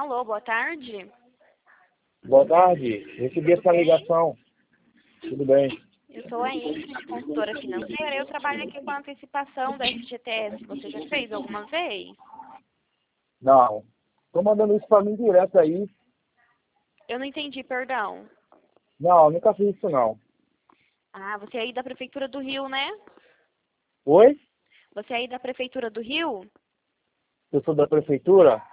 Alô, boa tarde. Boa tarde, recebi essa ligação. Tudo bem? Eu sou a Ingrid, consultora financeira. Eu trabalho aqui com a antecipação da FGTS. Você já fez alguma vez? Não. Tô mandando isso pra mim direto aí. Eu não entendi, perdão. Não, nunca fiz isso não. Ah, você é aí da Prefeitura do Rio, né? Oi? Você é aí da Prefeitura do Rio? Eu sou da prefeitura?